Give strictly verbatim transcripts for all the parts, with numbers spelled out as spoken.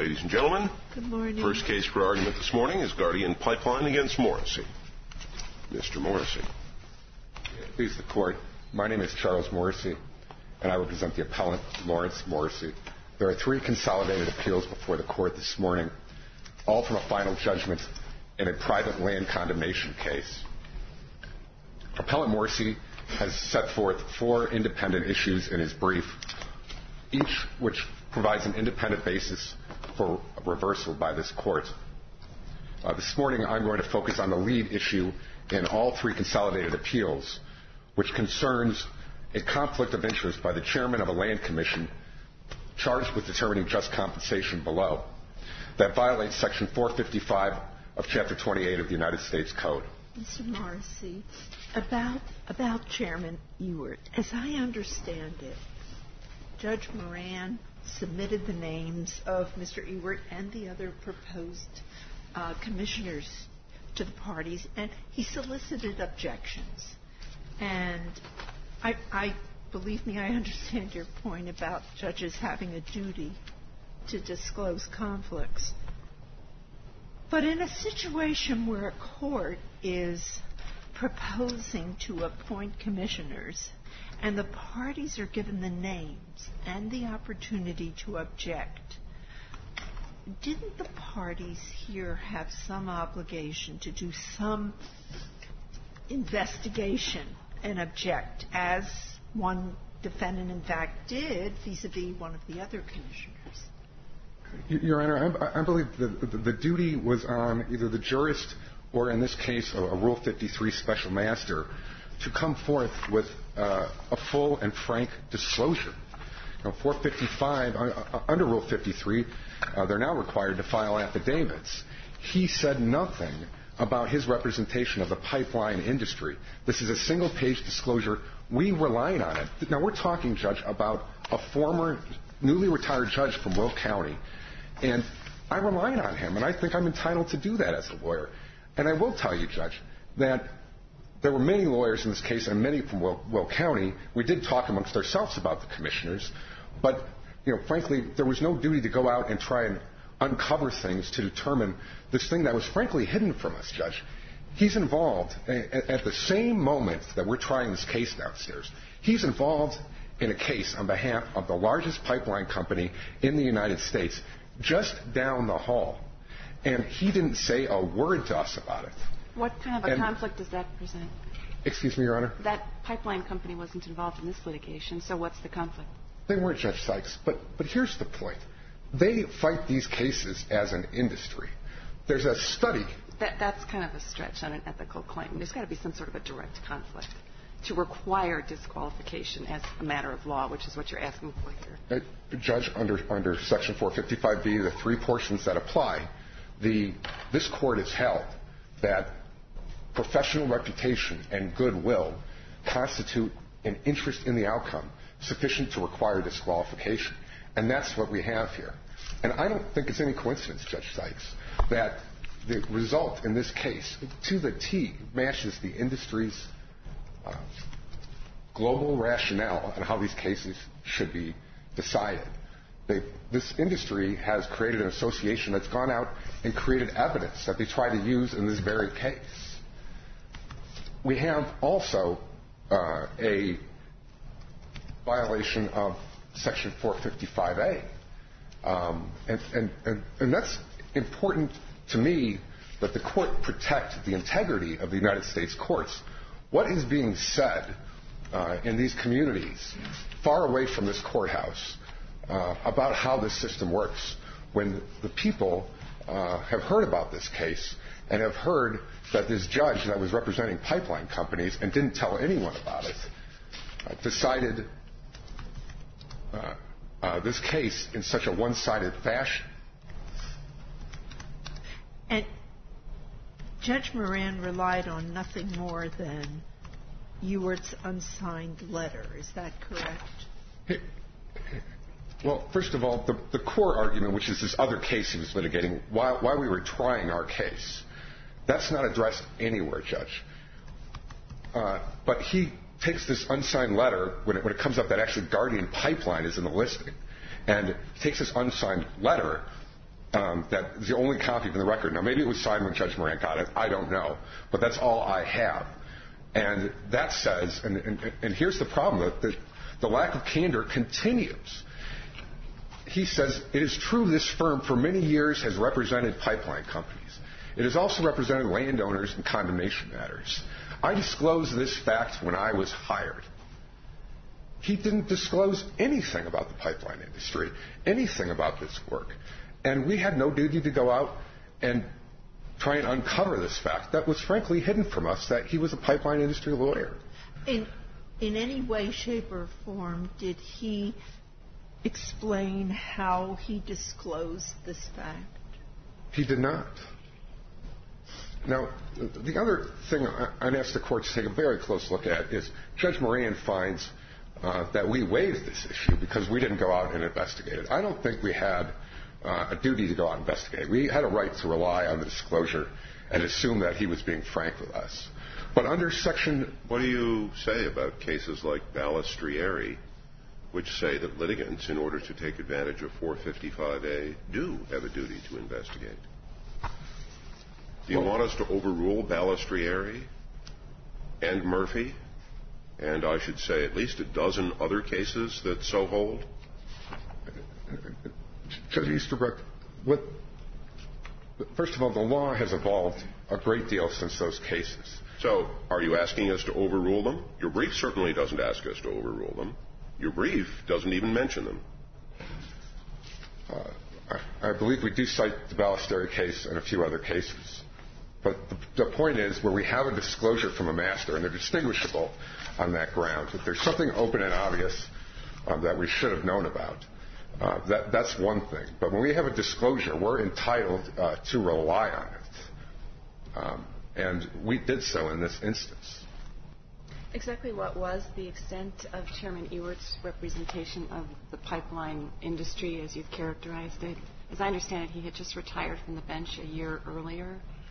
ladies and gentlemen. Good morning. First case for argument this morning is Guardian Pipeline against Morrissey. Mister Morrissey. Please, the court. My name is Charles Morrissey, and I represent the appellant, Lawrence Morrissey. There are three consolidated appeals before the court this morning, all from a final judgment in a private land condemnation case. Appellant Morrissey has set forth four independent issues in his brief, each which provides an independent basis for reversal by this court. Uh, this morning, I'm going to focus on the lead issue in all three consolidated appeals, which concerns a conflict of interest by the chairman of a land commission charged with determining just compensation below that violates Section four fifty-five of Chapter twenty-eight of the United States Code. Mister Morrissey, about, about Chairman Ewert, as I understand it, Judge Moran submitted the names of Mister Ewert and the other proposed uh, commissioners to the parties, and he solicited objections. And I, I, believe me, I understand your point about judges having a duty to disclose conflicts. But in a situation where a court is proposing to appoint commissioners and the parties are given the names and the opportunity to object, didn't the parties here have some obligation to do some investigation and object, as one defendant in fact did vis-a-vis one of the other commissioners? Your Honor, I, I believe the, the, the duty was on either the jurist or, in this case, a, a Rule fifty-three special master to come forth with uh, a full and frank disclosure. You know, four fifty-five, uh, under Rule fifty-three, uh, they're now required to file affidavits. He said nothing about his representation of the pipeline industry. This is a single-page disclosure. We relied on it. Now, we're talking, Judge, about a former newly retired judge from Will County, and I relied on him, and I think I'm entitled to do that as a lawyer. And I will tell you, Judge, that there were many lawyers in this case, and many from Will, Will County. We did talk amongst ourselves about the commissioners, but, you know, frankly, there was no duty to go out and try and uncover things to determine this thing that was frankly hidden from us, Judge. He's involved at the same moment that we're trying this case downstairs. He's involved in a case on behalf of the largest pipeline company in the United States, just down the hall. And he didn't say a word to us about it. What kind of a and, conflict does that present? Excuse me, Your Honor? That pipeline company wasn't involved in this litigation, so what's the conflict? They weren't, Judge Sykes, but, but here's the point. They fight these cases as an industry. There's a study. That, that's kind of a stretch on an ethical claim. There's got to be some sort of a direct conflict to require disqualification as a matter of law, which is what you're asking for here. Uh, Judge, under, under Section four fifty-five B, the three portions that apply, the, this court has held that professional reputation and goodwill constitute an interest in the outcome sufficient to require disqualification. And that's what we have here. And I don't think it's any coincidence, Judge Sykes, that the result in this case, to the T, matches the industry's uh, global rationale on how these cases should be decided. They, this industry has created an association that's gone out and created evidence that they try to use in this very case. We have also uh, a violation of Section four fifty-five A. Um, and, and, and, and that's important to me, that the court protect the integrity of the United States courts. What is being said uh, in these communities far away from this courthouse uh, about how this system works, when the people uh, have heard about this case and have heard that this judge that was representing pipeline companies and didn't tell anyone about it uh, decided uh, uh, this case in such a one-sided fashion. And Judge Moran relied on nothing more than Ewert's unsigned letter. Is that correct? Hey, well, first of all, the, the core argument, which is this other case he was litigating, while, while we were trying our case, that's not addressed anywhere, Judge. Uh, but he takes this unsigned letter, when it, when it comes up that actually Guardian Pipeline is in the listing, and he takes this unsigned letter Um, that is the only copy of the record. Now, maybe it was signed when Judge Moran got it. I don't know. But that's all I have. And that says, and, and, and here's the problem, that the, the lack of candor continues. He says, it is true this firm for many years has represented pipeline companies. It has also represented landowners in condemnation matters. I disclosed this fact when I was hired. He didn't disclose anything about the pipeline industry, anything about this work. And we had no duty to go out and try and uncover this fact that was frankly hidden from us, that he was a pipeline industry lawyer. In, in any way, shape, or form, did he explain how he disclosed this fact? He did not. Now, the other thing I'd ask the court to take a very close look at is Judge Moran finds uh, that we waived this issue because we didn't go out and investigate it. I don't think we had Uh, a duty to go out and investigate. We had a right to rely on the disclosure and assume that he was being frank with us. But under Section... What do you say about cases like Balistrieri, which say that litigants, in order to take advantage of four fifty-five A, do have a duty to investigate? Do you well, want us to overrule Balistrieri and Murphy, and I should say at least a dozen other cases that so hold? Judge Easterbrook, what, first of all, the law has evolved a great deal since those cases. So are you asking us to overrule them? Your brief certainly doesn't ask us to overrule them. Your brief doesn't even mention them. Uh, I, I believe we do cite the Balistrieri case and a few other cases. But the, the point is, where we have a disclosure from a master, and they're distinguishable on that ground, if there's something open and obvious um, that we should have known about, Uh, that, that's one thing. But when we have a disclosure, we're entitled uh, to rely on it. Um, and we did so in this instance. Exactly what was the extent of Chairman Ewert's representation of the pipeline industry as you've characterized it? As I understand it, he had just retired from the bench a year earlier.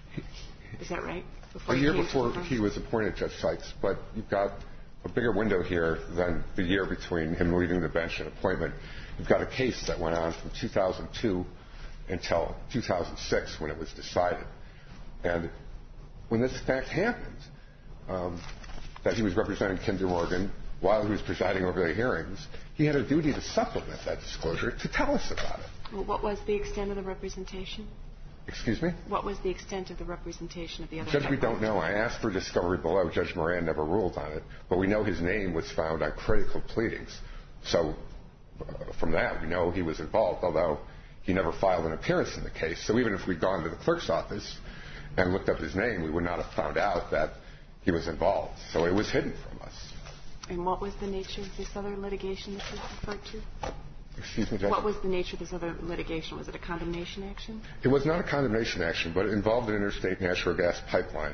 Is that right? Before a year before he was appointed, Judge Sykes. But you've got a bigger window here than the year between him leaving the bench and appointment. You've got a case that went on from two thousand two until two thousand six when it was decided. And when this fact happened, um, that he was representing Kinder Morgan while he was presiding over the hearings, he had a duty to supplement that disclosure to tell us about it. Well, what was the extent of the representation? Excuse me? What was the extent of the representation of the other Judge, we don't know. I asked for discovery below. Judge Moran never ruled on it. But we know his name was found on critical pleadings. So Uh, from that, we know he was involved, although he never filed an appearance in the case. So even if we'd gone to the clerk's office and looked up his name, we would not have found out that he was involved. So it was hidden from us. And what was the nature of this other litigation that you referred to? Excuse me, Judge? What was the nature of this other litigation? Was it a condemnation action? It was not a condemnation action, but it involved an interstate natural gas pipeline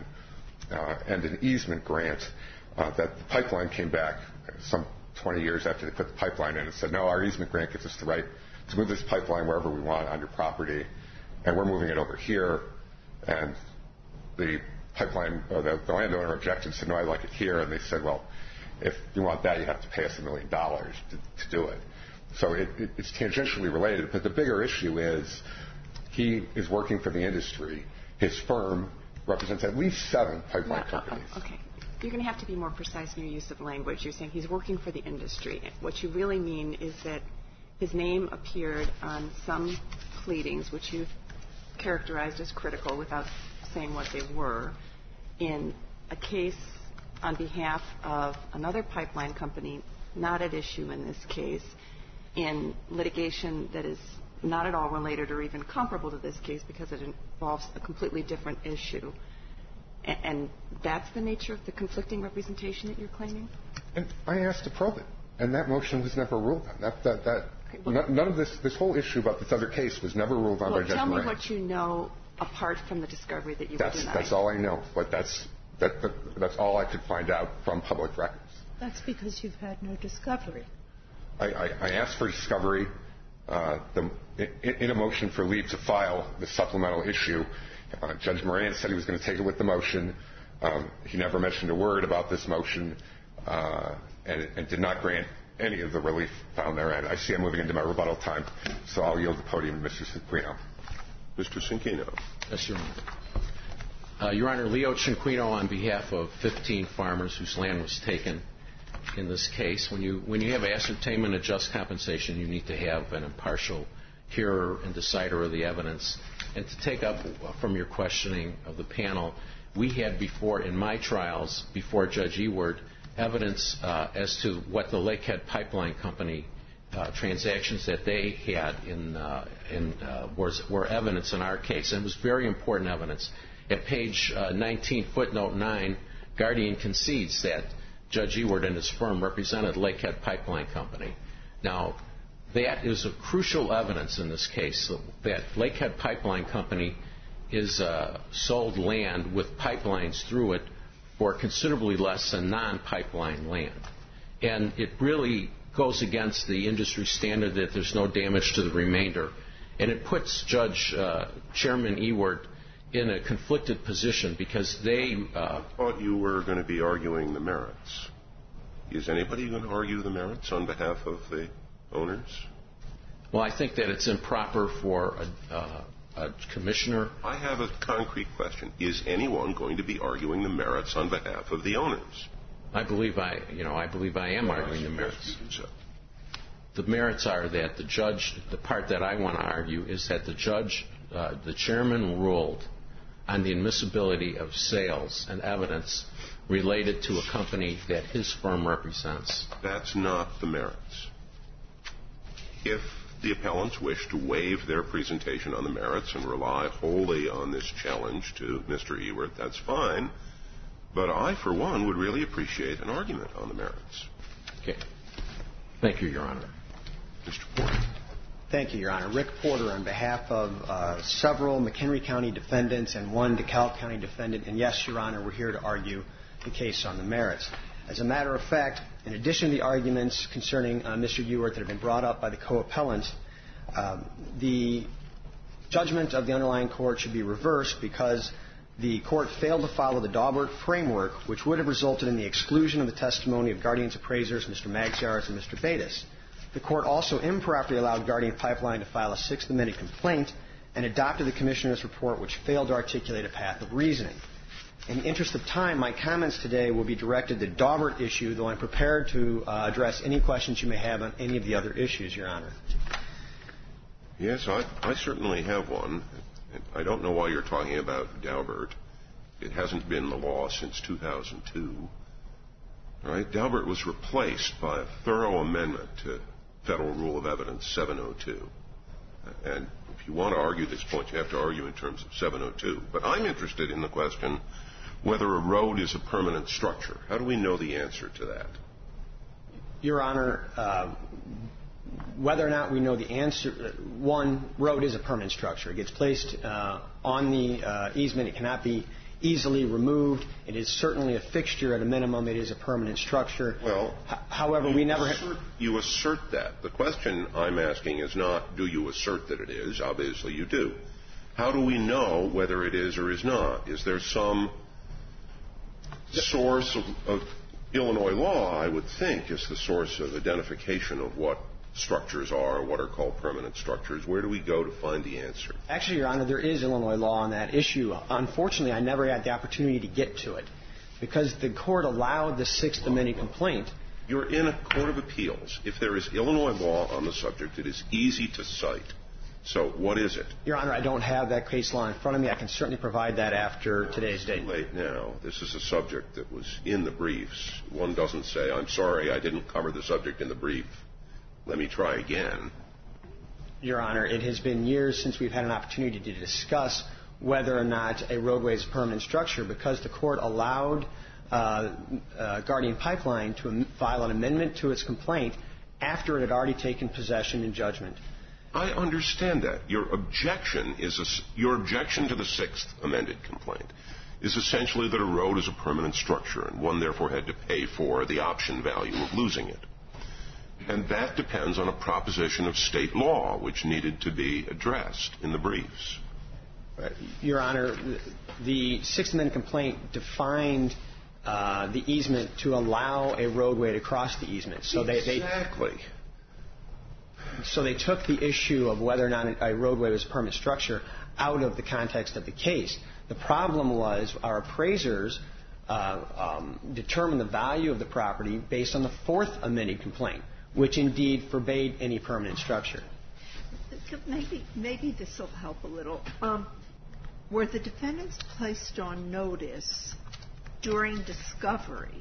uh, and an easement grant uh, that the pipeline came back some twenty years after they put the pipeline in and said, no, our easement grant gives us the right to move this pipeline wherever we want on your property, and we're moving it over here. And the pipeline, or the, the landowner objected and said, no, I like it here. And they said, well, if you want that, you have to pay us a million dollars to, to do it. So it, it, it's tangentially related. But the bigger issue is he is working for the industry. His firm represents at least seven pipeline well, companies. Uh, okay. You're going to have to be more precise in your use of language. You're saying he's working for the industry. What you really mean is that his name appeared on some pleadings, which you've characterized as critical without saying what they were, in a case on behalf of another pipeline company, not at issue in this case, in litigation that is not at all related or even comparable to this case because it involves a completely different issue. And that's the nature of the conflicting representation that you're claiming? And I asked to probe it, and that motion was never ruled on. That, that, that, okay, well, none of this, this whole issue about this other case was never ruled on well, by Judge Moran. Moran. Tell me what you know apart from the discovery that you that's, were denied. That's all I know, but that's, that, that, that's all I could find out from public records. That's because you've had no discovery. I, I, I asked for discovery uh, the, in, in a motion for leave to file the supplemental issue. Uh, Judge Moran said he was going to take it with the motion. Um, he never mentioned a word about this motion uh, and, and did not grant any of the relief found therein. I see I'm moving into my rebuttal time, so I'll yield the podium to Mister Supino. Mister Cinquino. Yes, Your Honor. Uh, Your Honor, Leo Cinquino on behalf of fifteen farmers whose land was taken in this case. When you when you have ascertainment of just compensation, you need to have an impartial hearer and decider of the evidence. And to take up from your questioning of the panel, we had before, in my trials, before Judge Ewert, evidence uh, as to what the Lakehead Pipeline Company uh, transactions that they had in, uh, in uh, was, were evidence in our case. And it was very important evidence. At page uh, nineteen, footnote nine, Guardian concedes that Judge Ewert and his firm represented Lakehead Pipeline Company. Now, that is a crucial evidence in this case, that Lakehead Pipeline Company is uh, sold land with pipelines through it for considerably less than non-pipeline land. And it really goes against the industry standard that there's no damage to the remainder. And it puts Judge uh, Chairman Ewert in a conflicted position because they... Uh, I thought you were going to be arguing the merits. Is anybody going to argue the merits on behalf of the owners? Well, I think that it's improper for a, uh, a commissioner... I have a concrete question. Is anyone going to be arguing the merits on behalf of the owners? I believe I, you know, I believe I am well, arguing the merits. So. The merits are that the judge, the part that I want to argue is that the judge, uh, the chairman ruled on the admissibility of sales and evidence related to a company that his firm represents. That's not the merits. If the appellants wish to waive their presentation on the merits and rely wholly on this challenge to Mister Ewert, that's fine. But I, for one, would really appreciate an argument on the merits. Okay. Thank you, Your Honor. Mister Porter. Thank you, Your Honor. Rick Porter on behalf of uh, several McHenry County defendants and one DeKalb County defendant. And yes, Your Honor, we're here to argue the case on the merits. As a matter of fact, in addition to the arguments concerning uh, Mister Ewert that have been brought up by the co-appellants, um, the judgment of the underlying court should be reversed because the court failed to follow the Daubert framework, which would have resulted in the exclusion of the testimony of Guardian's appraisers, Mister Magziarz and Mister Batis. The court also improperly allowed Guardian Pipeline to file a Sixth Amendment complaint and adopted the commissioner's report, which failed to articulate a path of reasoning. In the interest of time, my comments today will be directed to the Daubert issue, though I'm prepared to uh, address any questions you may have on any of the other issues, Your Honor. Yes, I, I certainly have one. I don't know why you're talking about Daubert. It hasn't been the law since two thousand two. All right? Daubert was replaced by a thorough amendment to Federal Rule of Evidence seven oh two. And if you want to argue this point, you have to argue in terms of seven oh two. But I'm interested in the question whether a road is a permanent structure. How do we know the answer to that? Your Honor, uh, whether or not we know the answer, one, road is a permanent structure. It gets placed uh, on the uh, easement. It cannot be easily removed. It is certainly a fixture. At a minimum, it is a permanent structure. Well, H- however, we never... Assert, you assert that. The question I'm asking is not, do you assert that it is? Obviously, you do. How do we know whether it is or is not? Is there some source of, of Illinois law, I would think, is the source of identification of what structures are, what are called permanent structures? Where do we go to find the answer? Actually, Your Honor, there is Illinois law on that issue. Unfortunately, I never had the opportunity to get to it because the court allowed the Sixth Amendment complaint. You're in a court of appeals. If there is Illinois law on the subject, it is easy to cite. So what is it? Your Honor, I don't have that case law in front of me. I can certainly provide that after today's date. Too late now. This is a subject that was in the briefs. One doesn't say, I'm sorry, I didn't cover the subject in the brief. Let me try again. Your Honor, it has been years since we've had an opportunity to discuss whether or not a roadway is a permanent structure because the court allowed uh, uh, Guardian Pipeline to am- file an amendment to its complaint after it had already taken possession in judgment. I understand that. Your objection is a, your objection to the Sixth Amended complaint is essentially that a road is a permanent structure and one therefore had to pay for the option value of losing it. And that depends on a proposition of state law, which needed to be addressed in the briefs. Your Honor, the Sixth Amendment complaint defined uh, the easement to allow a roadway to cross the easement. So exactly. They, they So they took the issue of whether or not a roadway was a permanent structure out of the context of the case. The problem was our appraisers uh, um, determined the value of the property based on the fourth amended complaint, which indeed forbade any permanent structure. Maybe, maybe this will help a little. Um, were the defendants placed on notice during discovery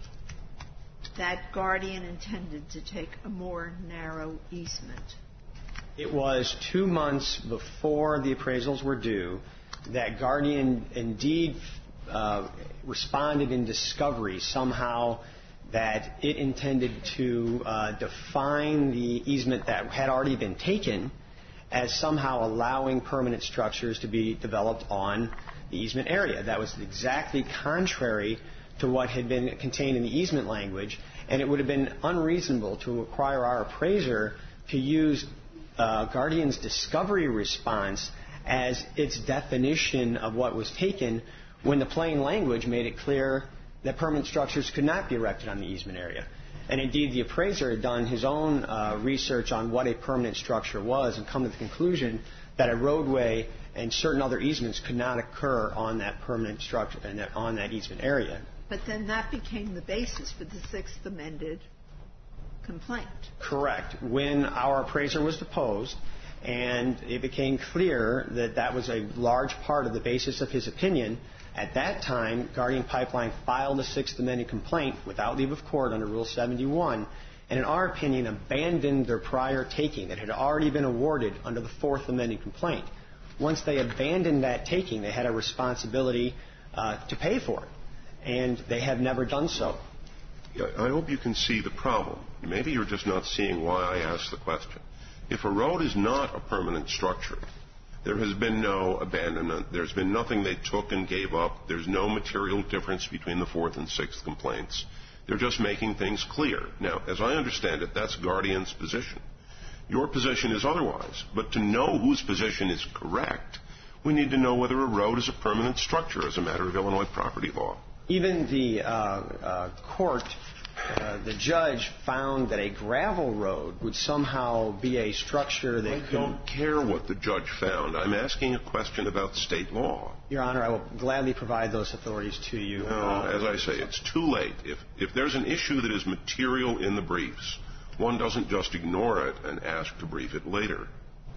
that Guardian intended to take a more narrow easement? It was two months before the appraisals were due that Guardian indeed uh, responded in discovery somehow that it intended to uh, define the easement that had already been taken as somehow allowing permanent structures to be developed on the easement area. That was exactly contrary to what had been contained in the easement language, and it would have been unreasonable to require our appraiser to use uh, Guardian's discovery response as its definition of what was taken when the plain language made it clear that permanent structures could not be erected on the easement area. And indeed, the appraiser had done his own uh, research on what a permanent structure was and come to the conclusion that a roadway and certain other easements could not occur on that permanent structure and that, on that easement area. But then that became the basis for the Sixth Amended complaint. Correct. When our appraiser was deposed, and it became clear that that was a large part of the basis of his opinion, at that time, Guardian Pipeline filed a Sixth Amended complaint without leave of court under Rule seventy-one, and in our opinion, abandoned their prior taking that had already been awarded under the Fourth Amended complaint. Once they abandoned that taking, they had a responsibility uh, to pay for it, and they have never done so. Yeah, I hope you can see the problem. Maybe you're just not seeing why I asked the question. If a road is not a permanent structure, there has been no abandonment. There's been nothing they took and gave up. There's no material difference between the Fourth and Sixth complaints. They're just making things clear. Now, as I understand it, that's Guardian's position. Your position is otherwise. But to know whose position is correct, we need to know whether a road is a permanent structure as a matter of Illinois property law. Even the uh, uh, court, uh, the judge found that a gravel road would somehow be a structure that I don't care what the judge found. I'm asking a question about state law. Your Honor, I will gladly provide those authorities to you. No, as I say, it's too late. If, if there's an issue that is material in the briefs, one doesn't just ignore it and ask to brief it later.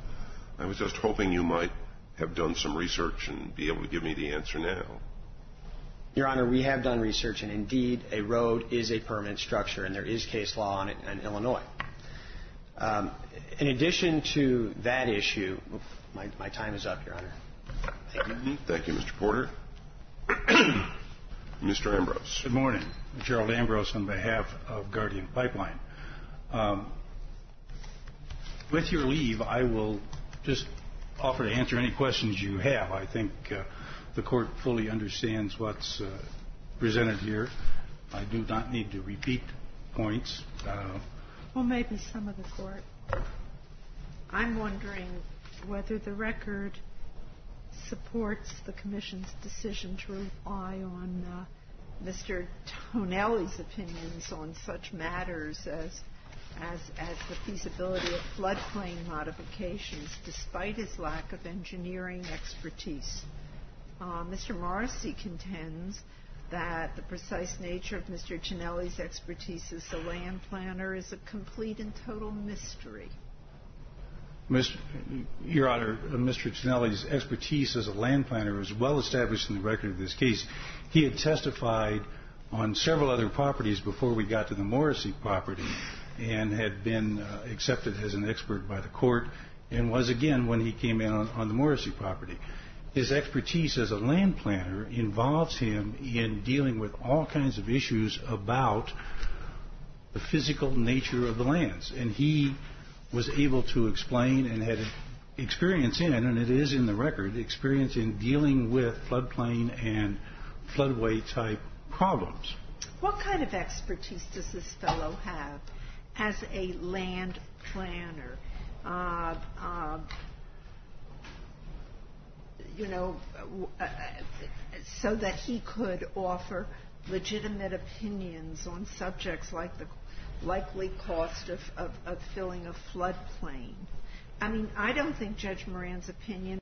I was just hoping you might have done some research and be able to give me the answer now. Your Honor, we have done research, and indeed, a road is a permanent structure, and there is case law on it in Illinois. Um, in addition to that issue, my, my time is up, Your Honor. Thank you. Mm-hmm. Thank you, Mister Porter. Mister Ambrose. Good morning. Gerald Ambrose on behalf of Guardian Pipeline. Um, with your leave, I will just offer to answer any questions you have. I think uh, the Court fully understands what's uh, presented here. I do not need to repeat points. Uh, well, maybe some of the Court. I'm wondering whether the record supports the Commission's decision to rely on uh, Mister Tonelli's opinions on such matters as, as, as the feasibility of floodplain modifications, despite his lack of engineering expertise. Uh, Mister Morrissey contends that the precise nature of Mister Tonelli's expertise as a land planner is a complete and total mystery. Mister Your Honor, uh, Mister Tonelli's expertise as a land planner is well established in the record of this case. He had testified on several other properties before we got to the Morrissey property and had been uh, accepted as an expert by the Court and was again when he came in on, on the Morrissey property. His expertise as a land planner involves him in dealing with all kinds of issues about the physical nature of the lands. And he was able to explain and had experience in, and it is in the record, experience in dealing with floodplain and floodway type problems. What kind of expertise does this fellow have as a land planner? Uh, uh, you know, uh, so that he could offer legitimate opinions on subjects like the likely cost of, of, of filling a floodplain. I mean, I don't think Judge Moran's opinion